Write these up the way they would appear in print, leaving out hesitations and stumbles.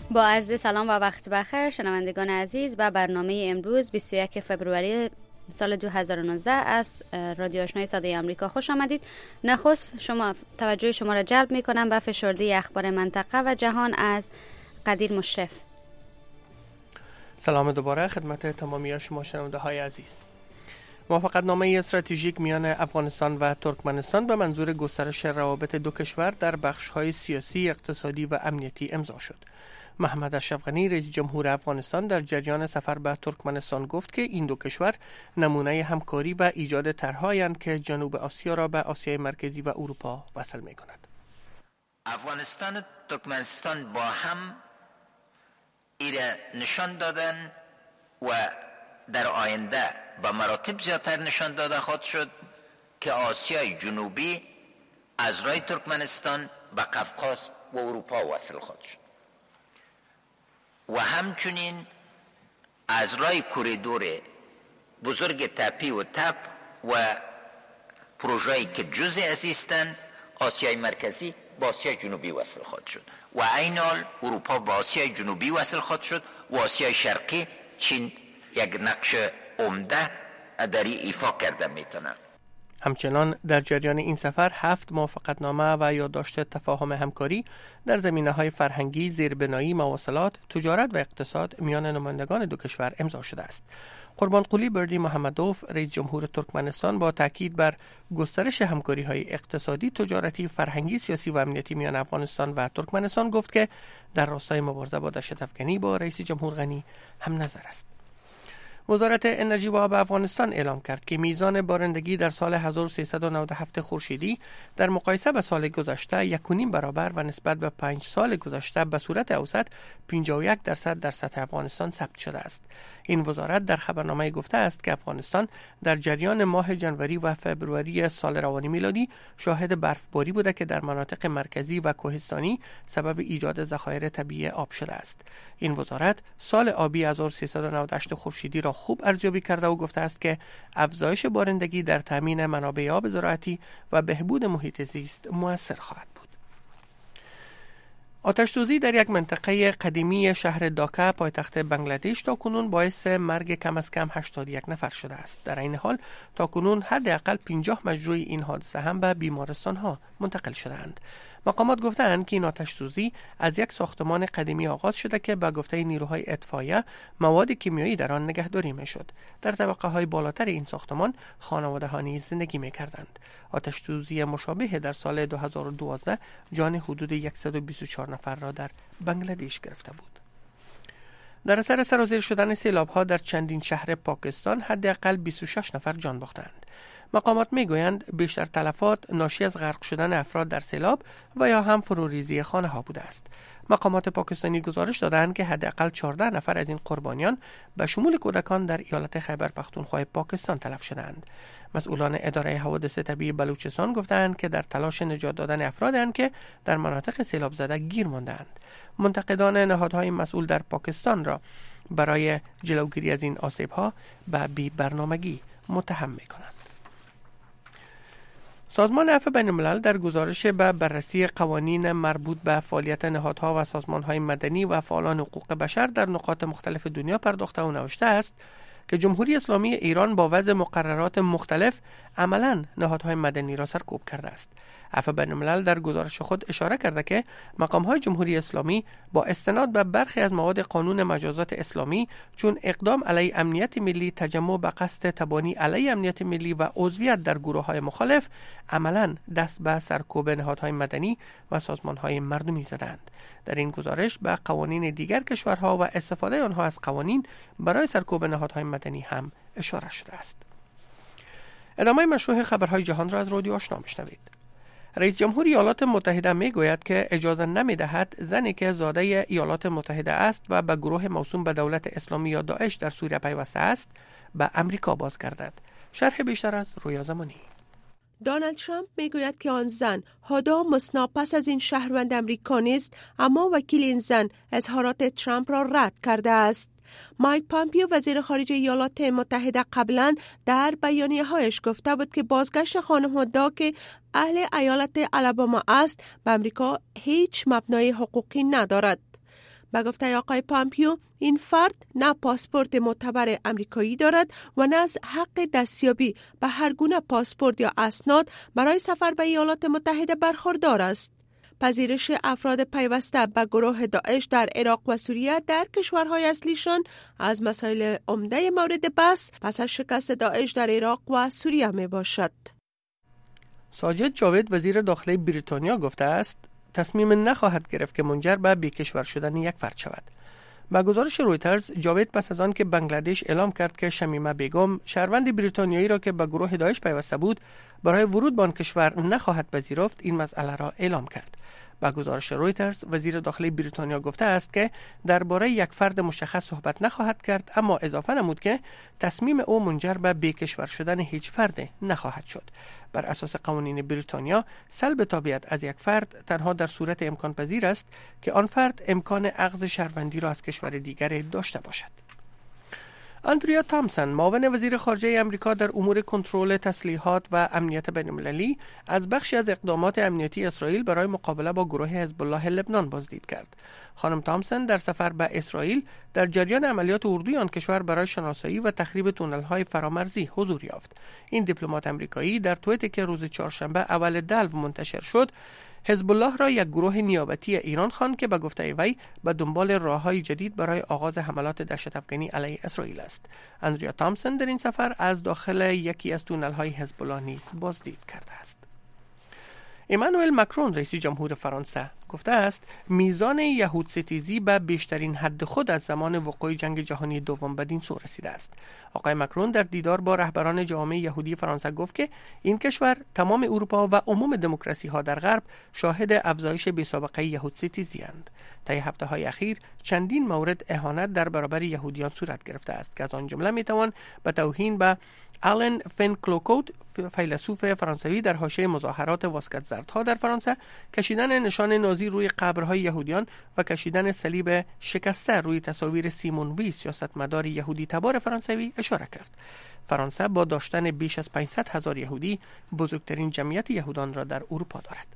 با عرض سلام و وقت بخیر شنوندگان عزیز، و برنامه امروز 21 فبروری سال 2019 از رادیو آشنای صدای آمریکا خوش آمدید. نخست توجه شما را جلب می کنم به فشرده اخبار منطقه و جهان از قدیر مشرف. سلام دوباره خدمت تمامی شما شنونده های عزیز. موافقتنامه استراتژیک میان افغانستان و ترکمنستان به منظور گسترش روابط دو کشور در بخش‌های سیاسی، اقتصادی و امنیتی امضا شد. محمد اشرف غنی رئیس جمهور افغانستان در جریان سفر به ترکمنستان گفت که این دو کشور نمونه همکاری و ایجاد طرح‌هایند که جنوب آسیا را به آسیای مرکزی و اروپا وصل می‌کند. افغانستان و ترکمنستان با هم ایره نشان دادن و در آینده به مراتب زیادتر نشان داده خواهد شد که آسیای جنوبی از راه ترکمنستان به قفقاز و اروپا وصل خواهد شد و همچنین از راه کوریدور بزرگ تپی و تپ و پروژه‌ای که جزء از هستند آسیای مرکزی با آسیای جنوبی وصل خواهد شد و عین حال اروپا با آسیای جنوبی وصل خواهد شد و آسیای شرقی چین یک نقش عمده در ایفا کرده میتونه. همچنان در جریان این سفر 7 موافقتنامه و یادداشت تفاهم همکاری در زمینه‌های فرهنگی، زیربنایی، مواصلات، تجارت و اقتصاد میان نمایندگان دو کشور امضا شده است. قربانقلی بردی محمدوف رئیس جمهور ترکمنستان با تاکید بر گسترش همکاری‌های اقتصادی، تجارتی، فرهنگی، سیاسی و امنیتی میان افغانستان و ترکمنستان گفت که در راستای مبارزه با دهشت‌افکنی با رئیس جمهور غنی هم نظر است. وزارت انرژی و آب افغانستان اعلام کرد که میزان بارندگی در سال 1397 خورشیدی در مقایسه با سال گذشته 1.5 برابر و نسبت به 5 سال گذشته به صورت اوسط 51% در سطح افغانستان ثبت شده است. این وزارت در خبرنامه گفته است که افغانستان در جریان ماه جنوری و فوریه سال روانی میلادی شاهد برفباری بوده که در مناطق مرکزی و کوهستانی سبب ایجاد ذخایر طبیعی آب شده است. این وزارت سال آبی 1398 خورشیدی را خوب ارزیابی کرده و گفته است که افزایش بارندگی در تامین منابع آب زراعتی و بهبود محیط زیست مؤثر خواهد بود. آتش‌سوزی در یک منطقه قدیمی شهر داکا پایتخت بنگلادش تاکنون باعث مرگ کم از کم 81 نفر شده است. در این حال تاکنون حداقل 50 مجروح این حادثه هم به بیمارستان‌ها منتقل شدند. مقامات گفتند که این آتش‌سوزی از یک ساختمان قدیمی آغاز شده که به گفته نیروهای اطفائیه مواد کیمیایی در آن نگهداری می‌شد. در طبقه‌های بالاتر این ساختمان خانواده‌ها نیز زندگی می‌کردند. آتش‌سوزی مشابه در سال 2012 جان حدود 124 نفر را در بنگلادش گرفته بود. در اثر سرازیر شدن سیلاب‌ها در چندین شهر پاکستان حداقل 26 نفر جان باختند. مقامات میگویند بیشتر تلفات ناشی از غرق شدن افراد در سیلاب و یا هم فروریزی خانه ها بوده است. مقامات پاکستانی گزارش دادند که حداقل 14 نفر از این قربانیان به شمول کودکان در ایالت خیبر پختونخوا پاکستان تلف شدند. مسئولان اداره حوادث طبیعی بلوچستان گفتند که در تلاش نجات دادن افرادند که در مناطق سیلاب زده گیر ماندند. منتقدان نهادهای مسئول در پاکستان را برای جلوگیری از این آسیب‌ها به بی‌برنامگی متهم می‌کنند. سازمان عفو بین‌الملل در گزارش به بررسی قوانین مربوط به فعالیت نهادها و سازمان‌های مدنی و فعالان حقوق بشر در نقاط مختلف دنیا پرداخته و نوشته است که جمهوری اسلامی ایران با وضع مقررات مختلف عملاً نهادهای مدنی را سرکوب کرده است. عفو بین‌الملل در گزارش خود اشاره کرده که مقام‌های جمهوری اسلامی با استناد به برخی از مواد قانون مجازات اسلامی چون اقدام علیه امنیت ملی، تجمع به قصد تبانی علیه امنیت ملی و عضویت در گروه‌های مخالف عملاً دست به سرکوب نهادهای مدنی و سازمان‌های مردمی زدند. در این گزارش به قوانین دیگر کشورها و استفاده آنها از قوانین برای سرکوب نهادهای مدنی هم اشاره شده است. ادامه مشروع خبرهای جهان را از رادیو آشنا میشنوید. رئیس جمهور ایالات متحده میگوید که اجازه نمیدهد زنی که زاده ایالات متحده است و به گروه موسوم به دولت اسلامی یا داعش در سوریه پیوسته است به امریکا بازگردد. شرح بیشتر از رویا زمانی. دونالد ترامپ میگوید که آن زن هادا مسنا پس از این شهروند امریکایی است، اما وکیل این زن اظهارات ترامپ را رد کرده است. مایک پامپیو وزیر خارجه ایالات متحده قبلا در بیانیه‌هایش گفته بود که بازگشت خانم هادا که اهل ایالت آلاباما است به امریکا هیچ مبنای حقوقی ندارد. به گفته آقای پامپیو این فرد نه پاسپورت معتبر امریکایی دارد و نه از حق دستیابی به هر گونه پاسپورت یا اسناد برای سفر به ایالات متحده برخوردار است. پذیرش افراد پیوسته به گروه داعش در عراق و سوریه در کشورهای اصلیشان از مسائل عمده مورد بحث پس از شکست داعش در عراق و سوریه می باشد. ساجد جاوید وزیر داخلی بریتانیا گفته است تصمیم نخواهد گرفت که منجر به بیکشور شدن یک فرد شود. با گزارش رویترز، جاوید پس از آن که بنگلادش اعلام کرد که شمیمه بیگم شهروند بریتانیایی را که به گروه داعش پیوسته بود برای ورود به آن کشور نخواهد پذیرفت، این مسئله را اعلام کرد. با گزارش رویترز، وزیر داخلی بریتانیا گفته است که درباره یک فرد مشخص صحبت نخواهد کرد، اما اضافه نمود که تصمیم او منجر به بیکشور شدن هیچ فرد نخواهد شد. بر اساس قوانین بریتانیا، سلب تابعیت از یک فرد تنها در صورت امکان پذیر است که آن فرد امکان اخذ شهروندی را از کشور دیگر داشته باشد. اندریا تامسون، معاون وزیر خارجه امریکا در امور کنترل تسلیحات و امنیت بین‌المللی، از بخشی از اقدامات امنیتی اسرائیل برای مقابله با گروه حزب الله لبنان بازدید کرد. خانم تامسون در سفر به اسرائیل در جریان عملیات اردوی آن کشور برای شناسایی و تخریب تونل‌های فرامرزی حضور یافت. این دیپلمات امریکایی در توییتی که روز چهارشنبه اول دلو منتشر شد، حزب الله را یک گروه نیابتی ایران خواند که به گفته وی به دنبال راه‌های جدید برای آغاز حملات دهشت‌افکنی علیه اسرائیل است. اندریا تامسون در این سفر از داخل یکی از تونل‌های حزب الله نیز بازدید کرده است. ایمانوئل ماکرون، رئیس جمهور فرانسه، گفته است میزان یهود ستیزی به بیشترین حد خود از زمان وقوع جنگ جهانی دوم بدین سو رسیده است. آقای ماکرون در دیدار با رهبران جامعه یهودی فرانسه گفت که این کشور، تمام اروپا و عموم دموکراسی ها در غرب شاهد افزایش بی‌سابقه یهود ستیزی اند. طی هفته‌های اخیر چندین مورد اهانت در برابر یهودیان صورت گرفته است که از آن جمله میتوان به توهین به آلن فنکلوکوت، فیلسوف فرانسوی در حاشیه مظاهرات واسکت زردها در فرانسه، کشیدن نشان نازی روی قبرهای یهودیان و کشیدن صلیب شکسته روی تصاویر سیمون ویل، سیاستمدار یهودی تبار فرانسوی، اشاره کرد. فرانسه با داشتن بیش از 500,000 یهودی بزرگترین جمعیت یهودان را در اروپا دارد.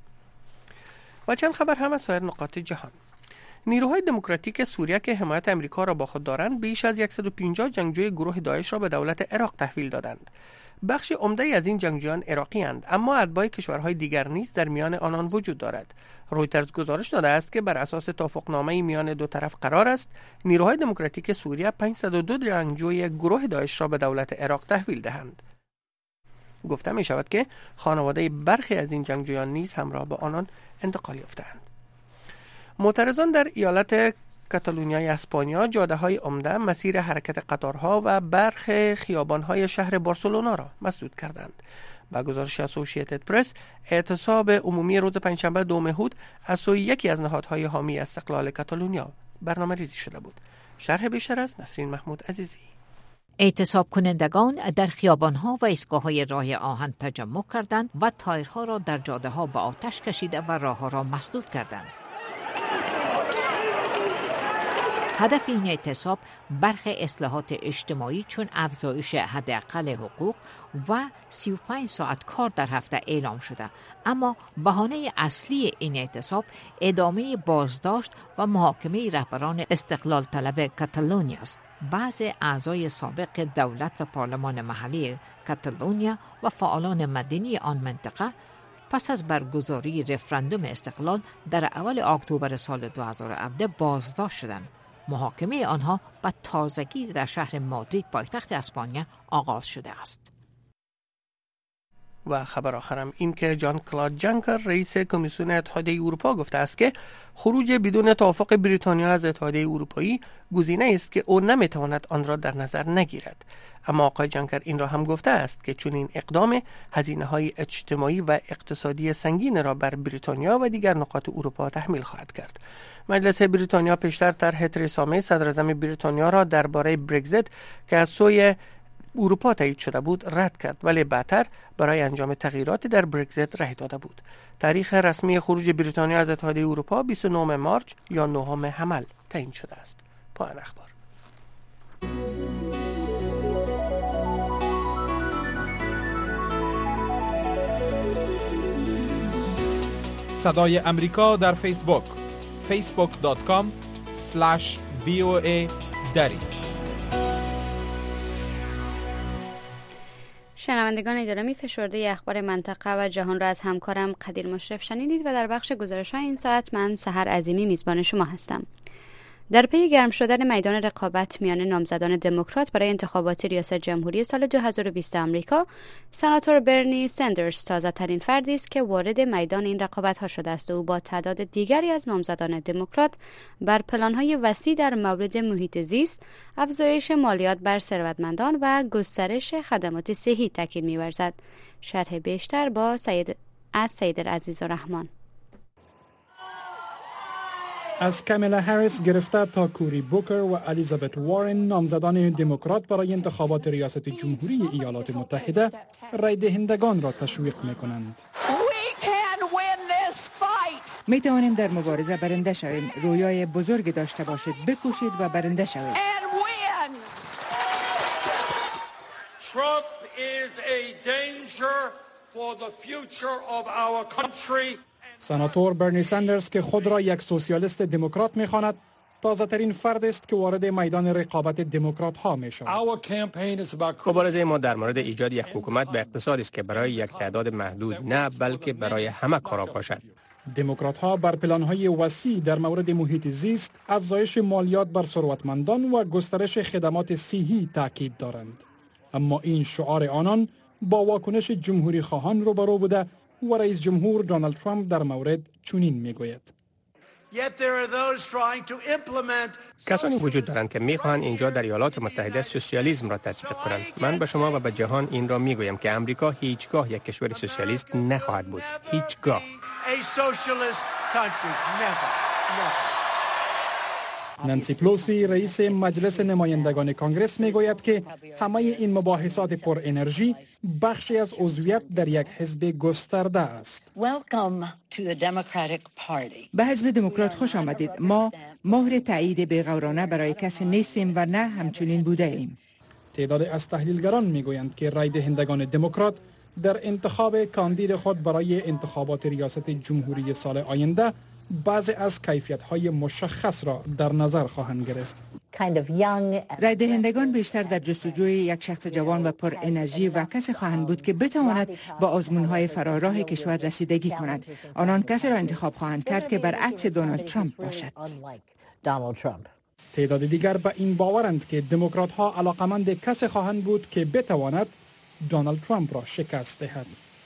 و چند خبر هم از سایر نقاط جهان. نیروهای دموکراتیک سوریه که حمایت امریکا را با خود دارند، بیش از 150 جنگجوی گروه داعش را به دولت عراق تحویل دادند. بخش عمده از این جنگجویان عراقی اند، اما اتباع کشورهای دیگر نیز در میان آنان وجود دارد. رویترز گزارش داده است که بر اساس توافقنامه میان دو طرف قرار است نیروهای دموکراتیک سوریه 502 جنگجوی گروه داعش را به دولت عراق تحویل دهند. گفته می شود که خانواده برخی از این جنگجویان نیز همراه با آنان انتقال یافتند. معترضان در ایالت کاتالونیای اسپانیا جاده‌های عمده، مسیر حرکت قطارها و برخی خیابان‌های شهر بارسلونا را مسدود کردند. با گزارش اسوسییتد پرس، اعتصاب عمومی روز پنجشنبه 2 مهر از سوی یکی از نهادهای حامی استقلال کاتالونیا برنامه‌ریزی شده بود. شرح بیشتر از نسرین محمود عزیزی. اعتصاب کنندگان در خیابان‌ها و ایستگاه‌های راه آهن تجمع کردند و تایرها را در جاده‌ها به آتش کشیده و راه‌ها را مسدود کردند. هدف این اعتصاب برخی اصلاحات اجتماعی چون افزایش حداقل حقوق و 35 ساعت کار در هفته اعلام شده، اما بهانه اصلی این اعتصاب ادامه بازداشت و محاکمه رهبران استقلال طلب کاتالونیا است. بعض اعضای سابق دولت و پارلمان محلی کاتالونیا و فعالان مدنی آن منطقه پس از برگزاری رفراندوم استقلال در اول اکتبر سال 2017 بازداشت شدند. محاکمه آنها به تازگی در شهر مادرید پایتخت اسپانیا آغاز شده است. و خبر آخرم این که جان کلاد جنکر، رئیس کمیسیون اتحادیه اروپا، گفته است که خروج بدون توافق بریتانیا از اتحادیه اروپایی گزینه است که او نمیتواند آن را در نظر نگیرد. اما آقای جنکر این را هم گفته است که چون این اقدام هزینه‌های اجتماعی و اقتصادی سنگین را بر بریتانیا و دیگر نقاط اروپا تحمیل خواهد کرد. مجلس بریتانیا پیشتر طرح ترزا می صدراعظم بریتانیا را درباره برگزیت که از سوی اروپا تایید شده بود رد کرد، ولی بعدتر برای انجام تغییرات در برگزیت رای داده بود. تاریخ رسمی خروج بریتانیا از اتحادیه اروپا 29 مارس یا 9 حمل تعیین شده است. پایان اخبار. صدای امریکا در فیسبوک، facebook.com/صدای www.voa دارید. شنوندگان گرامی، فشرده اخبار منطقه و جهان را از همکارم قدیر مشرف شنیدید و در بخش گزارش‌های این ساعت من سحر عظیمی میزبان شما هستم. در پی گرم شدن میدان رقابت میان نامزدان دموکرات برای انتخابات ریاست جمهوری سال 2020 آمریکا، سناتور برنی سندرز تازه‌ترین فردی است که وارد میدان این رقابت‌ها شده است و او با تعداد دیگری از نامزدان دموکرات بر پلان‌های وسیع در مورد محیط زیست، افزایش مالیات بر ثروتمندان و گسترش خدمات صحی تاکید می‌ورزد. شرح بیشتر با سید عزیزالرحمن. از کاملا هریس گرفته تا کوری بوکر و الیزابت وارن، نامزدان دموکرات برای انتخابات ریاست جمهوری ایالات متحده، رای دهندگان را تشویق می‌کنند. می توانیم در مبارزه برنده شویم. رویای بزرگ داشته باشید، بکوشید و برنده شوید. Trump is a danger for the future of our country. سناتور برنی سندرز که خود را یک سوسیالیست دموکرات می‌خواند، تازه‌ترین فرد است که وارد میدان رقابت دموکرات ها می‌شود. مبارزه ما در مورد ایجاد یک حکومت به اقتصادی است که برای یک تعداد محدود نه بلکه برای همه کارا باشد. دموکرات ها بر پلان‌های وسیع در مورد محیط زیست، افزایش مالیات بر ثروتمندان و گسترش خدمات صحی تاکید دارند. اما این شعار آنان با واکنش جمهوری خواهان روبرو بوده و رئیس جمهور دونالد ترامپ در مورد چنین میگوید: کسانی وجود دارند که میخواهند اینجا در ایالات متحده سوسیالیسم را تطبیق کنند. من به شما و به جهان این را میگویم که امریکا هیچگاه یک کشور سوسیالیست نخواهد بود. هیچگاه. نانسی پلوسی، رئیس مجلس نمایندگان کانگرس، میگوید که همه این مباحثات پر انرژی بخشی از عضویت در یک حزب گسترده است. به حزب دموکرات خوش آمدید. ما مهر تایید بی‌غورانه برای کسی نیستیم و نه همچنین بوده ایم. تعداد از تحلیلگران میگویند که رای دهندگان دموکرات در انتخاب کاندید خود برای انتخابات ریاست جمهوری سال آینده بعضی از کیفیت‌های مشخص را در نظر خواهند گرفت. رای دهندگان بیشتر در جستجوی یک شخص جوان و پر انرژی و کسی خواهند بود که بتواند با آزمون‌های فراراه کشور رسیدگی کند. آنان کسی را انتخاب خواهند کرد که برعکس دونالد ترامپ باشد. تعداد دیگر به این باورند که دموکرات‌ها علاقمند کسی خواهند بود که بتواند دونالد ترامپ را شکست دهد.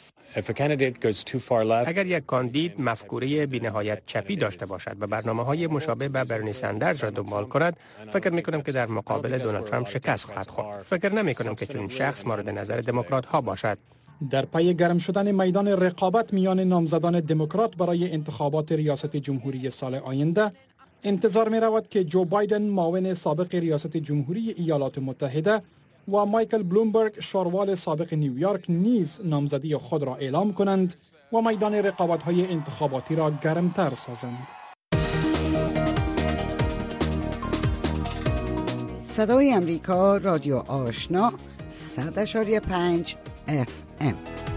اگر یک کاندید مفکوره بی‌نهایت چپی داشته باشد و برنامه‌های مشابه به برنی سندرز را دنبال کند، فکر می‌کنم که در مقابل دونالد ترامپ شکست خواهد خورد. فکر نمی‌کنم که چنین شخص مورد نظر دموکرات‌ها باشد. در پی گرم شدن میدان رقابت میان نامزدان دموکرات برای انتخابات ریاست جمهوری سال آینده، انتظار می‌رود که جو بایدن، معاون سابق ریاست جمهوری ایالات متحده، و مایکل بلومبرگ، شاروال سابق نیویورک، نیز نامزدی خود را اعلام کنند و میدان رقابت‌های انتخاباتی را گرمتر سازند. صدای امریکا، رادیو آشنا، 100.5 FM.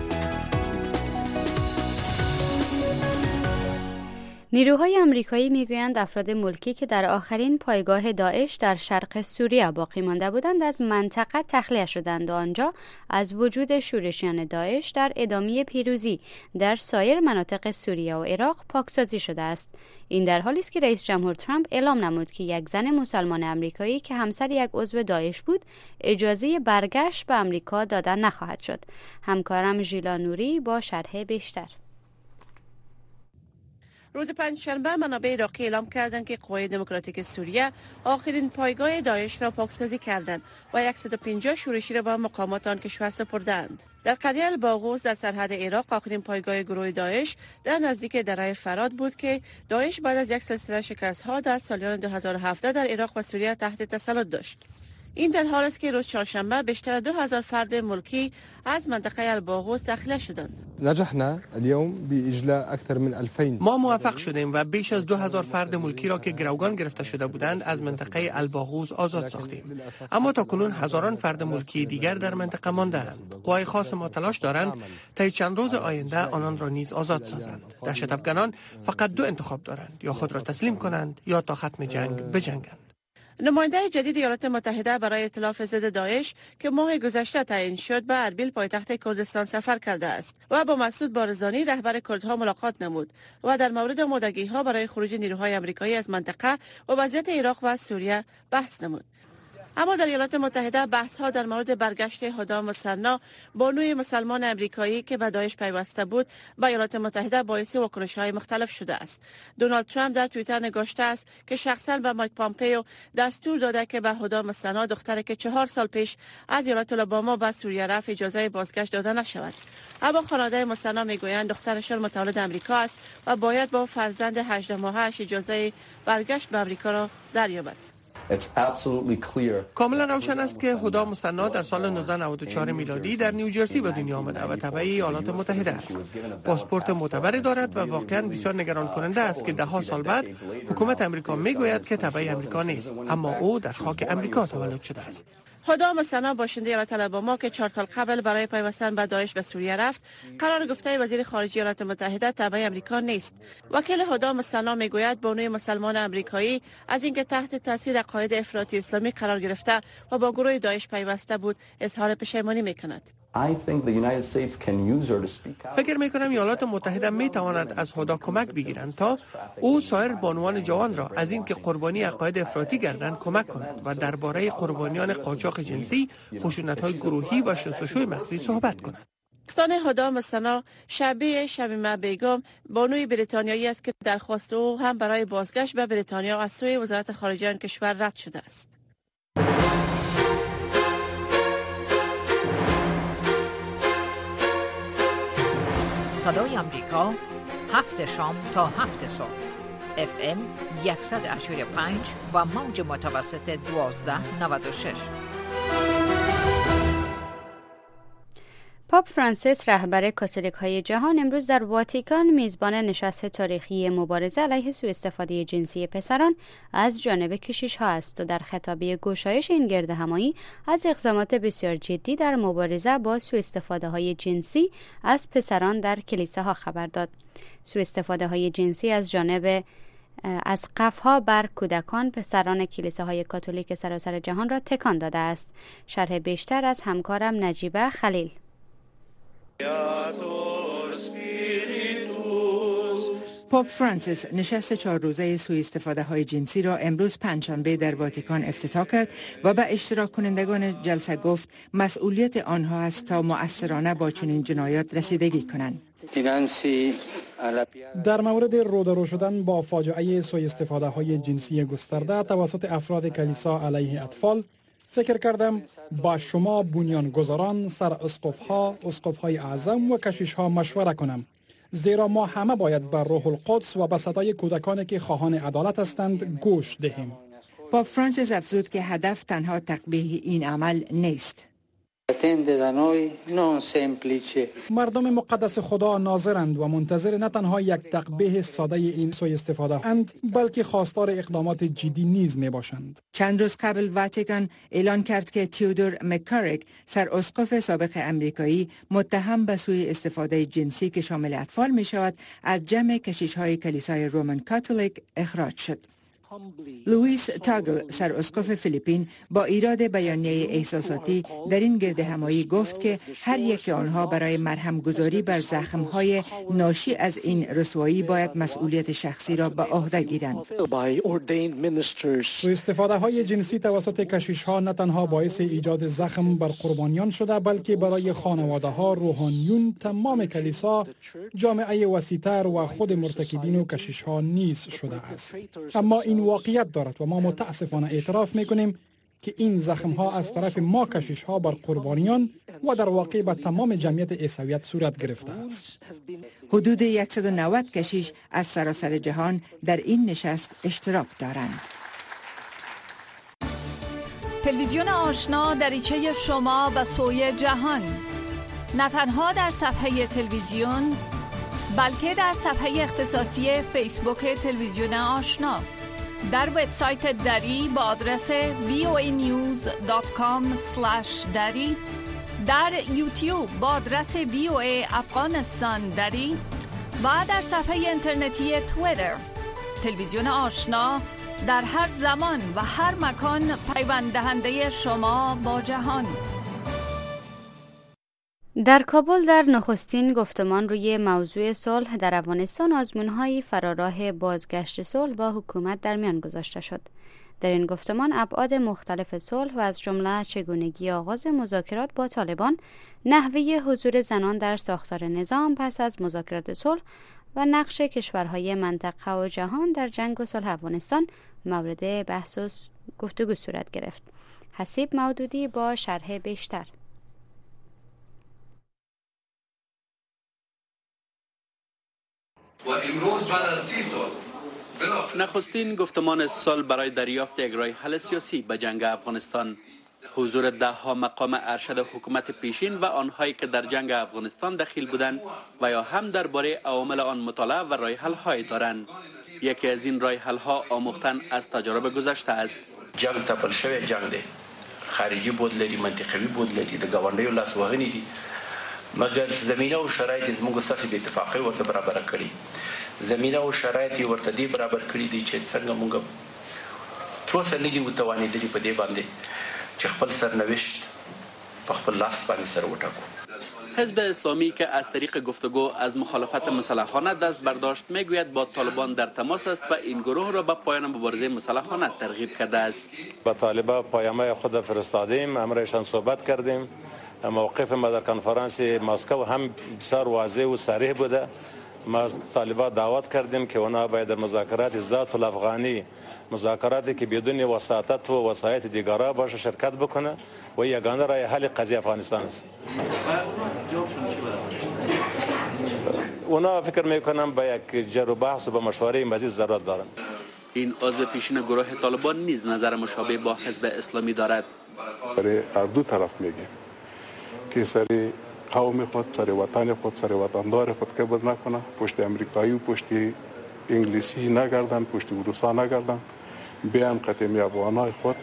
نیروهای آمریکایی میگویند افراد ملکی که در آخرین پایگاه داعش در شرق سوریه باقی مانده بودند از منطقه تخلیه شدند و آنجا از وجود شورشیان داعش در ادامه پیروزی در سایر مناطق سوریه و عراق پاکسازی شده است. این در حالی است که رئیس جمهور ترامپ اعلام نمود که یک زن مسلمان آمریکایی که همسر یک عضو داعش بود اجازه برگشت به آمریکا داده نخواهد شد. همکارم ژیلا نوری با شرح بیشتر. روز پنجشنبه منابع عراقی اعلام کردند که قوای دموکراتیک سوریه آخرین پایگاه داعش را پاکسازی کردند و 150 شورشی را به مقامات آن کشور سپردند. در قریه الباغوس در سرحد عراق آخرین پایگاه گروه داعش در نزدیک دره فرات بود که داعش بعد از یک سلسله شکست‌ها در سالیان 2017 در عراق و سوریه تحت تسلط داشت. این در حال است که روز چهارشنبه بیشتر 2000 فرد ملکی از منطقه الباغوس تخلیه شدند. نجحنا اليوم باجلاء اكثر من 2000. ما موفق شدیم و بیش از 2000 فرد ملکی را که گروگان گرفته شده بودند از منطقه الباغوس آزاد ساختیم. اما تاکنون هزاران فرد ملکی دیگر در منطقه مانده‌اند. قوای خاص ما تلاش دارند تا چند روز آینده آنان را نیز آزاد سازند. دهشت افغانان فقط دو انتخاب دارند، یا خود را تسلیم کنند یا تا ختم جنگ بجنگند. نماینده جدید ایالات متحده برای ائتلاف ضد داعش که ماه گذشته تعیین شد به اربیل پایتخت کردستان سفر کرده است و با مسعود بارزانی رهبر کردها ملاقات نمود و در مورد آمادگی‌ها برای خروج نیروهای آمریکایی از منطقه و وضعیت عراق و سوریه بحث نمود. اما در ایالات متحده بحث‌ها در مورد برگشت هدا مصنا، بانوی مسلمان امریکایی که به داعش پیوسته بود، به ایالات متحده باعث واکنش‌های مختلف شده است. دونالد ترامپ در توییتر نگاشته است که شخصاً به مایک پامپئو دستور داده که به هدا مصنا، دختری که 4 سال پیش از ایالت آلاباما به سوریه رفت، اجازه بازگشت داده نشود. اما خانواده مصنا میگویند دخترشان متولد آمریکا است و باید با فرزند 18 ماهش اجازه برگشت به آمریکا را دریابد. کاملا روشن است که هدا مصنا در سال 1994 میلادی در نیوجرسی به دنیا آمده و تبع ایالات متحده است. پاسپورت معتبری دارد و واقعا بسیار نگران کننده است که 10 سال بعد حکومت امریکا میگوید که تبع امریکا نیست، اما او در خاک امریکا تولد شده است. هدا مصنا باشنده ایالت آلاباما که 4 سال قبل برای پیوستن به داعش به سوریه رفت، قرار گفته وزیر خارجه ایالات متحده تبع آمریکا نیست. وکیل هدا مصنا میگوید بانوی مسلمان آمریکایی از اینکه تحت تاثیر عقاید افراطی اسلامی قرار گرفته و با گروه داعش پیوسته بود اظهار پشیمانی میکند. فکر میکنم ایالات متحده میتواند از هدا کمک بگیرند تا او سایر بانوان جوان را از اینکه قربانی عقاید افراطی گردند کمک کند و درباره قربانیان قاچاق جنسی، خشونت‌های گروهی و شستشوی مغزی صحبت کند. داستان هدا مصنا شبیه شمیمه بیگم بانوی بریتانیایی است که درخواست او هم برای بازگشت به بریتانیا از سوی وزارت خارجه آن کشور رد شده است. صدای آمریکا 7 شام تا 7 صبح FM 100.5 و موج متوسط 1296. پاپ فرانسیس رهبر کاتولیک های جهان امروز در واتیکان میزبان نشست تاریخی مبارزه علیه سوء استفاده جنسی پسران از جانب کشیش ها است و در خطابه گشایش این گردهمایی از اقدامات بسیار جدی در مبارزه با سوء استفاده های جنسی از پسران در کلیساها خبر داد. سوء استفاده های جنسی از جانب از قفها بر کودکان پسران کلیساهای کاتولیک سراسر جهان را تکان داده است. شرح بیشتر از همکارم نجیبه خلیل. پاپ فرانسیس نشست 4 روزه سوء استفاده های جنسی را امروز پنجشنبه در واتیکان افتتاح کرد و به اشتراک کنندگان جلسه گفت مسئولیت آنها است تا مؤثرانه با چنین جنایات رسیدگی کنند. در مورد رودارو شدن با فاجعه سوء استفاده های جنسی گسترده توسط افراد کلیسا علیه اطفال، فکر کردم با شما بنیانگذاران، سراسقف‌ها، اسقف‌های اعظم و کشیش‌ها مشوره کنم، زیرا ما همه باید به روح القدس و به صدای کودکانی که خواهان عدالت هستند گوش دهیم. پاپ فرانسیس افزود که هدف تنها تقبیح این عمل نیست. مردم مقدس خدا ناظرند و منتظر نه تنها یک تقبیح ساده این سوء استفاده اند، بلکه خواستار اقدامات جدی نیز می باشند. چند روز قبل واتیکان اعلان کرد که تیودور مک‌کارک، سراسقف سابق امریکایی متهم به سوء استفاده جنسی که شامل اطفال می شود، از جمع کشیش‌های کلیسای رومن کاتولیک اخراج شد. لوئیس تاگل، سراسقف فیلیپین، با ایراد بیانیه احساساتی در این گردهمایی گفت که هر یک آنها برای مرهم گذاری بر زخم‌های ناشی از این رسوایی باید مسئولیت شخصی را به عهده گیرند. سوء استفاده های جنسی توسط کشیش‌ها نه تنها باعث ایجاد زخم بر قربانیان شده، بلکه برای خانواده‌ها، روحانیون، تمام کلیسا، جامعه وسیع‌تر و خود مرتکبین و کشیش‌ها نیز شده است. اما این واقعیت دارد و ما متاسفانه اعتراف میکنیم که این زخم ها از طرف ما کشیش ها بر قربانیان و در واقع به تمام جمعیت عیسویت صورت گرفته است. حدود 190 کشیش از سراسر جهان در این نشست اشتراک دارند. تلویزیون آشنا دریچه شما به سوی جهان، نه تنها در صفحه تلویزیون بلکه در صفحه اختصاصی فیسبوک تلویزیون آشنا، در وبسایت دری با آدرس voanews.com/dari، در یوتیوب با آدرس VOA افغانستان دری و در صفحه اینترنتی توییتر. تلویزیون آشنا در هر زمان و هر مکان پیوند دهنده شما با جهان. در کابل در نخستین گفتمان روی موضوع صلح در افغانستان آزمون‌های فراراه بازگشت صلح با حکومت در میان گذاشته شد. در این گفتمان ابعاد مختلف صلح و از جمله چگونگی آغاز مذاکرات با طالبان، نحوه حضور زنان در ساختار نظام پس از مذاکرات صلح و نقش کشورهای منطقه و جهان در جنگ و صلح افغانستان مورد بحث و گفتگو صورت گرفت. حسیب مودودی با شرح بیشتر. و امروز بعد از 30 سال نخستین گفتمان صلح برای دریافت یک راه حل سیاسی به جنگ افغانستان، حضور 10 مقام ارشد حکومت پیشین و آنهایی که در جنگ افغانستان دخیل بودند و یا هم درباره عوامل آن مطالعه و راه حل های دارند. یکی از این راه حل ها آموختن از تجربه گذشته است. جنگ تپل شوی جنگ دی، خارجي بود لري، منطقوي بود لري، د ګاونډیو لاسوهنې دي، مګر زمینه او شرایط زموږ سره به اتفاقي ورته برابر کړي. زمینه او شرایط ورته دی برابر کړي دي چې څنګه موږ تر اوسه نه دي متوانېدلي په دې باندې چې خپل سرنوشت په خپل لاس باندې سره وټاکو. حزب اسلامی که از طریق گفتگو از مخالفت مسلحانه دست برداشت میگوید با طالبان در تماس است و این گروه را به پایان مبارزه مسلحانه ترغیب کرده است. با طالبان پیام‌های خود فرستادیم، امرایشان صحبت کردیم. موقف ما در کنفرانس مسکو هم بسیار واضح و صریح بوده. ما طالبان دعوت کردیم که اونا باید در مذاکرات ذات الافغانی، مذاکراتی که بدون وساطت و وسایط دیگرا باشه شرکت بکنه و یگانه راه حل قضیه افغانستان است. اونا فکر میکنم با یک جر و بحث و با مشوره مزید ضرورت دارند. این عضو پیشین گروه طالبان نیز نظر مشابه با حزب اسلامی دارد. برای دو طرف میگیم که سری قوم خود، سری وطن خود، سری وطندار خود کبر نکنه، پشت امریکایی و پشت انگلیسی نگردن، پشت روسا نگردن، بیان قطعی افغانای خود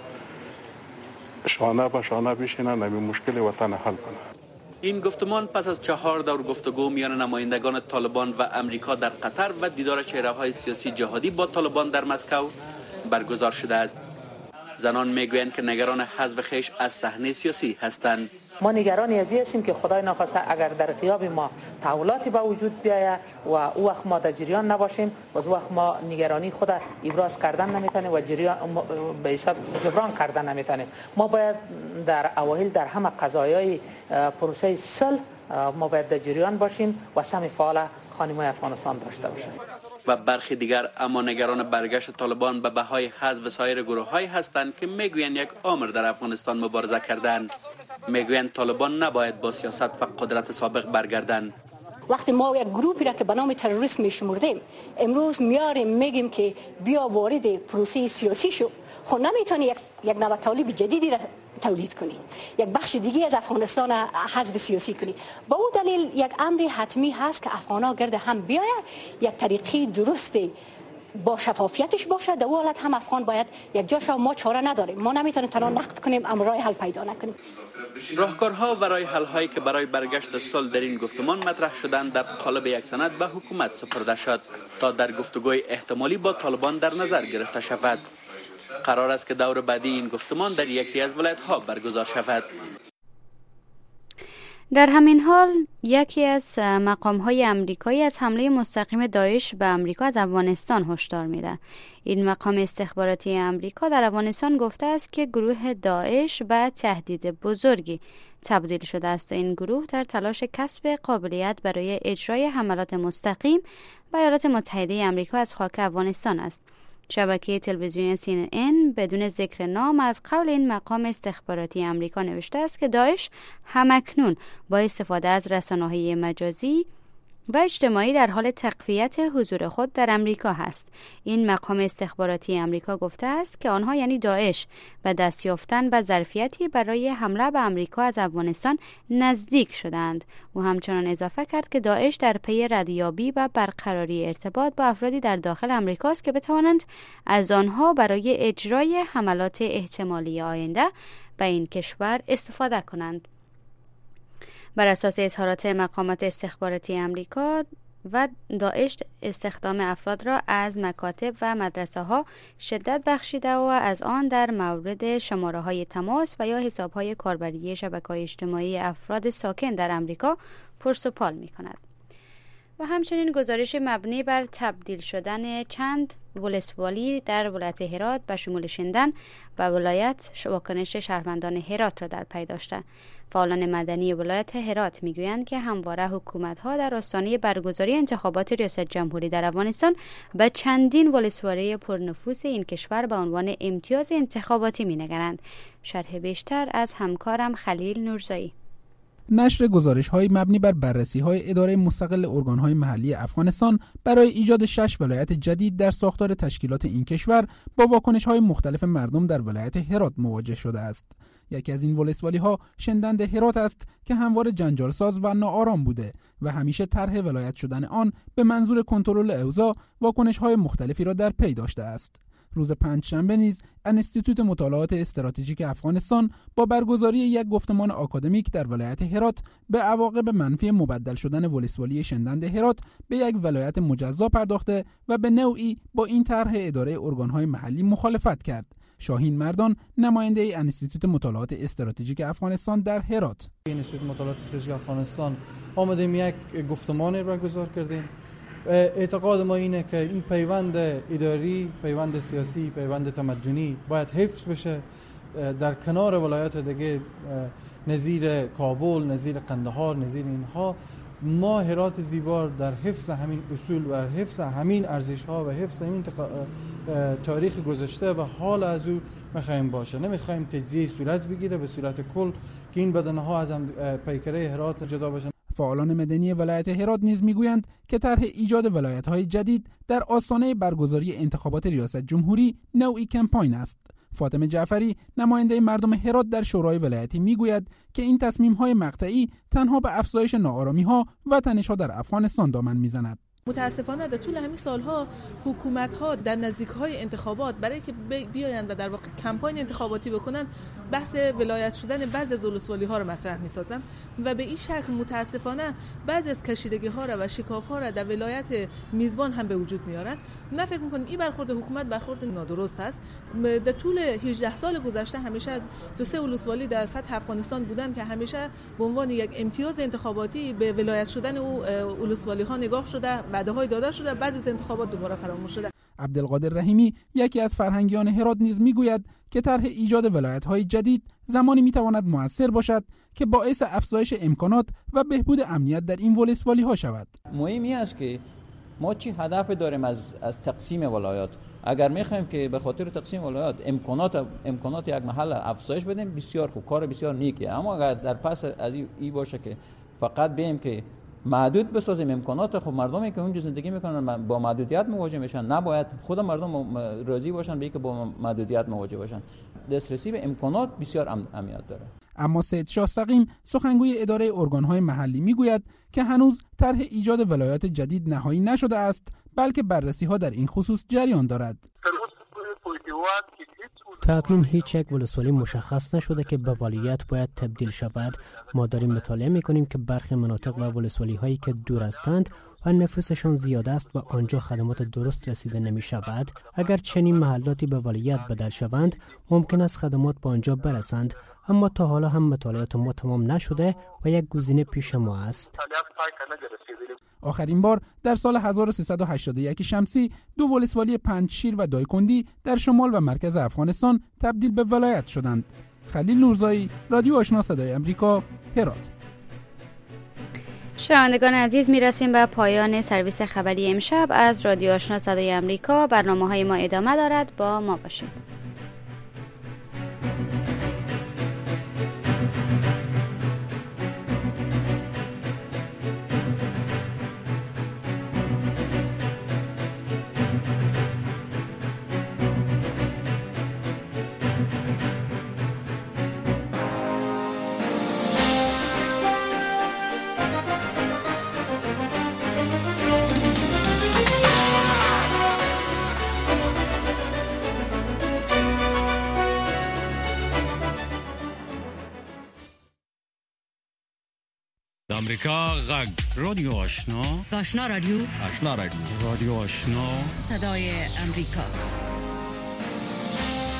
شانه به شانه بشینن، همین مشکل وطن حل کنه. این گفتمان پس از 4 دور گفتگو میان نمایندگان طالبان و امریکا در قطر و دیدار چهره‌های سیاسی جهادی با طالبان در مسکو برگزار شده است. زنان میگویند که نگران حذف خویش از صحنه سیاسی هستند. ما نگرانی از این هستیم که خدای نخواسته اگر در غیاب ما تحولاتی به وجود بیاید و او وقت ما در جریان نباشیم، باز وقت ما نگرانی خود ابراز کردن نمیتونیم و جریان به حساب جبران کردن نمیتونیم. ما باید در اوایل در همه قضایای پروسه صلح ما باید در جریان باشیم و سهم فعال خانم‌های افغانستان داشته باشیم. و برخی دیگر اما نگران برگشت طالبان به بهای حذف سایر گروه‌های هستند که میگویند یک آمر در افغانستان مبارزه کردند. میگویند طالبان نباید با سیاست و قدرت سابق برگردند. وقتی ما یک گروهی را که به نام تروریست میشمردیم امروز میاریم میگیم که بیا وارد پروسه سیاسی شو، خب نمیتونی یک نوع طالب جدیدی را تولید کنی، یک بخش دیگه از افغانستان حذف سیاسی کنی. با اون دلیل یک امر حتمی هست که افغانا گرد هم بیاید، یک طریقی درست با شفافیتش باشه. در اون حالت هم افغان باید یک جاش ما چاره نداریم، ما نمیتونیم تنها نقد کنیم اما راه حل پیدا نکنیم. راهکارها و راه حل هایی که برای برگشت صلح در این گفتمان مطرح شدند در قالب یک سند به حکومت سپرده شد تا در گفتگوی احتمالی با طالبان در نظر گرفته شود. قرار است که دور بعدی این گفتمان در یکی از ولایت‌ها برگزار شود. در همین حال یکی از مقام‌های آمریکایی از حمله مستقیم داعش به آمریکا از افغانستان هشدار میده. این مقام استخباراتی آمریکا در افغانستان گفته است که گروه داعش به تهدید بزرگی تبدیل شده است و این گروه در تلاش کسب قابلیت برای اجرای حملات مستقیم به ایالات متحده آمریکا از خاک افغانستان است. شبکه تلویزیونی CNN بدون ذکر نام از قول این مقام استخباراتی آمریکا نوشته است که داعش همکنون با استفاده از رسانه‌های مجازی و اجتماعی در حال تقویت حضور خود در امریکا هست. این مقام استخباراتی امریکا گفته است که آنها یعنی داعش و دست یافتن به ظرفیتی برای حمله به امریکا از افغانستان نزدیک شدند. او همچنان اضافه کرد که داعش در پی ردیابی و برقراری ارتباط با افرادی در داخل امریکا است که بتوانند از آنها برای اجرای حملات احتمالی آینده به این کشور استفاده کنند. بر اساس اظهارات مقامات استخباراتی امریکا و داعش استخدام افراد را از مکاتب و مدرسه ها شدت بخشیده و از آن در مورد شماره های تماس و یا حساب های کاربری شبکه‌های اجتماعی افراد ساکن در امریکا پرس و پال می کند. و همچنین گزارش مبنی بر تبدیل شدن چند ولسوالی در ولایت هرات به شمول شندن و ولایت واکنش شهروندان هرات را در پی داشته. فعالان مدنی ولایت هرات میگویند که همواره حکومت‌ها در آستانه برگزاری انتخابات ریاست جمهوری در افغانستان به چندین ولسوالی پرنفوذ این کشور به عنوان امتیاز انتخاباتی مینگرند. شرح بیشتر از همکارم خلیل نورزایی. نشر گزارش‌های مبنی بر بررسی‌های اداره مستقل ارگان‌های محلی افغانستان برای ایجاد 6 ولایت جدید در ساختار تشکیلات این کشور با واکنش‌های مختلف مردم در ولایت هرات مواجه شده است. یکی از این ولسوالی‌ها شندند هرات است که همواره جنجال‌ساز و ناآرام بوده و همیشه طرح ولایت شدن آن به منظور کنترل اوضاع واکنش‌های مختلفی را در پی داشته است. روز پنجشنبه نیز انستیتوت مطالعات استراتژیک افغانستان با برگزاری یک گفتمان آکادمیک در ولایت هرات به عواقب منفی مبدل شدن ولسوالی شندند هرات به یک ولایت مجزا پرداخته و به نوعی با این طرح اداره ارگان‌های محلی مخالفت کرد. شاهین مردان، نماینده انستیتوت مطالعات استراتژیک افغانستان در هرات: انستیتوت مطالعات استراتژیک افغانستان آمدیم یک گفتمان برگزار کردیم. اعتقاد ما اینه که این پیوند اداری، پیوند سیاسی، پیوند تمدنی باید حفظ بشه در کنار ولایات دیگه نظیر کابل، نظیر قندهار، نظیر اینها. ما هرات زیبا در حفظ همین اصول و حفظ همین ارزش‌ها و حفظ همین تاریخ گذشته و حال از او می‌خوایم باشه. نمی‌خوایم تجزیه صورت بگیره به صورت کل که این بدنه‌ها از هم پیکره هرات جدا بشن. فعالان مدنی ولایت هرات نیز میگویند که طرح ایجاد ولایت‌های جدید در آستانه برگزاری انتخابات ریاست جمهوری نوعی کمپاین است. فاطمه جعفری، نماینده مردم هرات در شورای ولایتی میگوید که این تصمیم‌های مقطعی تنها به افزایش ناآرامی‌ها و تنش‌ها در افغانستان دامن میزند. متاسفانه در طول همین سالها حکومت‌ها در نزدیک‌های انتخابات برای که بیایند و در واقع کمپاین انتخاباتی بکنند بحث ولایت شدن بعضی از ولسوالی‌ها را مطرح می‌سازند و به این شکل متاسفانه بعضی از کشیدگی‌ها را و شکاف‌ها را در ولایت میزبان هم به وجود می‌آورند. من فکر می‌کنم این برخورد حکومت برخورد نادرست است. در طول 18 سال گذشته همیشه 2-3 ولسوالی در سطح افغانستان بودند که همیشه به عنوان یک امتیاز انتخاباتی به ولایت شدن ولسوالی‌ها نگاه شده، وعده‌های داده شده، بعد از انتخابات دوباره فراموش شده. عبدالقادر رحیمی، یکی از فرهنگیان هرات نیز میگوید که طرح ایجاد ولایت‌های جدید زمانی میتواند مؤثر باشد که باعث افزایش امکانات و بهبود امنیت در این ولسوالی‌ها شود. مهمی است که ما چی هدف داریم از تقسیم ولایات. اگر می‌خوایم که به خاطر تقسیم ولایات امکانات یک محل افزایش بدیم، بسیار خوب، کار بسیار نیکه. اما اگر در پس از این باشه که فقط بیم که محدود بسازیم امکانات، خب مردمی که اونجا زندگی میکنن با محدودیت مواجه میشن. نباید خود مردم راضی باشن به اینکه با محدودیت مواجه باشن. دسترسی به امکانات بسیار اهمیت داره. اما سید شاه سقیم، سخنگوی اداره ارگان‌های محلی میگوید که هنوز طرح ایجاد ولایات جدید نهایی نشده است، بلکه بررسی‌ها در این خصوص جریان دارد. تا اکنون هیچ یک ولسوالی مشخص نشده که به ولایت باید تبدیل شود. ما داریم مطالعه می‌کنیم که برخی مناطق و ولسوالی‌هایی که دور هستند و نفوسشان زیاد است و آنجا خدمات درست رسیده نمی‌شود. اگر چنین محلاتی به ولایت بدل شوند، ممکن است خدمات به آنجا برسند، اما تا حالا هم مطالعات ما تمام نشده و یک گزینه پیش ما است. آخرین بار در سال 1381 شمسی 2 ولسوالی پنجشیر و دایکندی در شمال و مرکز افغانستان تبدیل به ولایت شدند. خلیل نورزایی، رادیو آشنا صدای امریکا، هرات. شنوندگان عزیز، میرسیم به پایان سرویس خبری امشب از رادیو آشنا صدای امریکا. برنامه‌های ما ادامه دارد، با ما باشید. امریکا غږ رادیو آشنا، آشنا رادیو، آشنا رادیو، رادیو آشنا، صدای امریکا.